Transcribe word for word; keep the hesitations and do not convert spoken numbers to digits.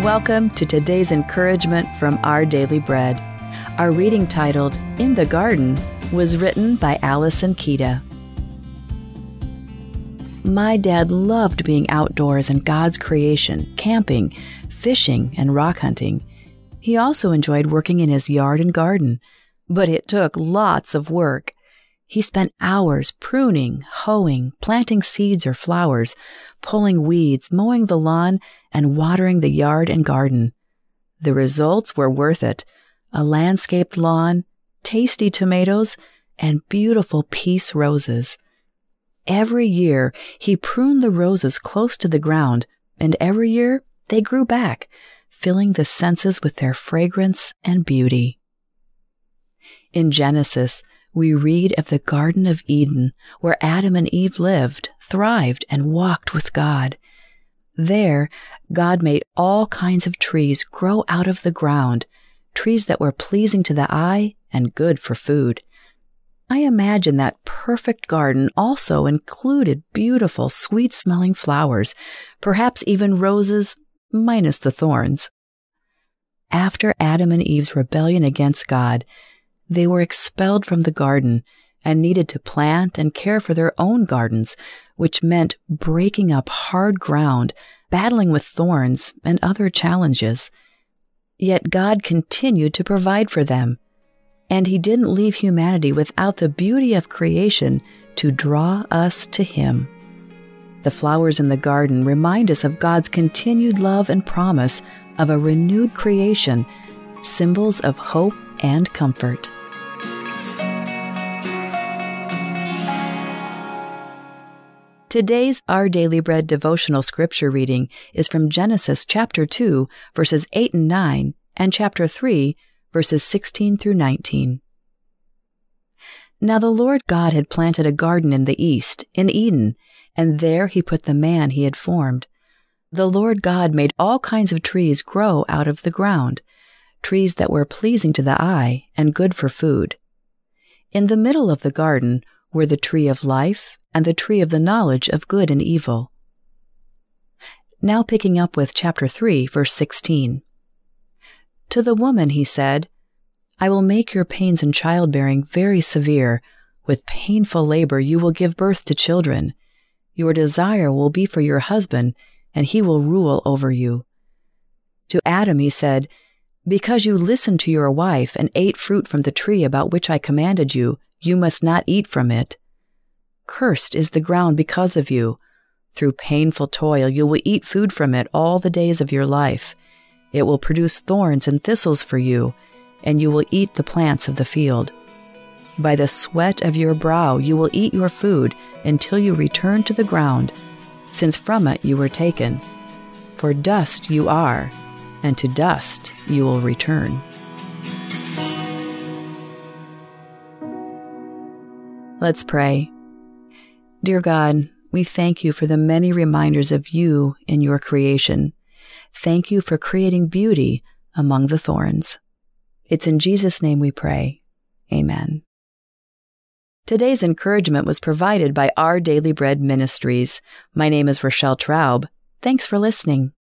Welcome to today's encouragement from Our Daily Bread. Our reading titled, In the Garden, was written by Allison Kita. My dad loved being outdoors in God's creation, camping, fishing, and rock hunting. He also enjoyed working in his yard and garden, but it took lots of work. He spent hours pruning, hoeing, planting seeds or flowers, pulling weeds, mowing the lawn, and watering the yard and garden. The results were worth it. A landscaped lawn, tasty tomatoes, and beautiful peace roses. Every year, he pruned the roses close to the ground, and every year they grew back, filling the senses with their fragrance and beauty. In Genesis, we read of the Garden of Eden, where Adam and Eve lived, thrived, and walked with God. There, God made all kinds of trees grow out of the ground, trees that were pleasing to the eye and good for food. I imagine that perfect garden also included beautiful, sweet-smelling flowers, perhaps even roses, minus the thorns. After Adam and Eve's rebellion against God, they were expelled from the garden and needed to plant and care for their own gardens, which meant breaking up hard ground, battling with thorns and other challenges. Yet God continued to provide for them, and He didn't leave humanity without the beauty of creation to draw us to Him. The flowers in the garden remind us of God's continued love and promise of a renewed creation, symbols of hope and comfort. Today's Our Daily Bread devotional scripture reading is from Genesis chapter two, verses eight and nine, and chapter three, verses sixteen through nineteen. Now the Lord God had planted a garden in the east, in Eden, and there He put the man He had formed. The Lord God made all kinds of trees grow out of the ground, trees that were pleasing to the eye and good for food. In the middle of the garden were the tree of life and the tree of the knowledge of good and evil. Now picking up with chapter three, verse sixteen. To the woman He said, I will make your pains in childbearing very severe. With painful labor you will give birth to children. Your desire will be for your husband, and he will rule over you. To Adam He said, Because you listened to your wife and ate fruit from the tree about which I commanded you, you must not eat from it. Cursed is the ground because of you. Through painful toil you will eat food from it all the days of your life. It will produce thorns and thistles for you, and you will eat the plants of the field. By the sweat of your brow you will eat your food until you return to the ground, since from it you were taken. For dust you are, and to dust you will return. Let's pray. Dear God, we thank You for the many reminders of You in Your creation. Thank You for creating beauty among the thorns. It's in Jesus' name we pray. Amen. Today's encouragement was provided by Our Daily Bread Ministries. My name is Rochelle Traub. Thanks for listening.